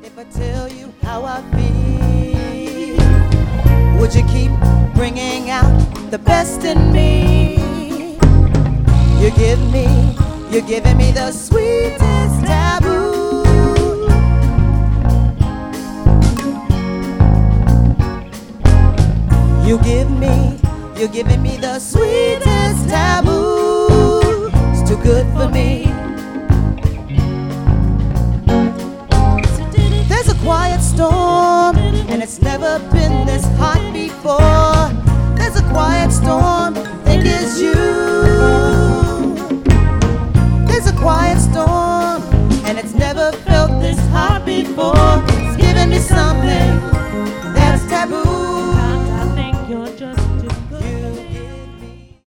If I tell you how I feel, would you keep bringing out the best in me? You're giving me the sweetest taboo. You're giving me the sweetest taboo. It's too good for me. There's a quiet storm, and it's never been this hot before. There's a quiet storm, think it's you.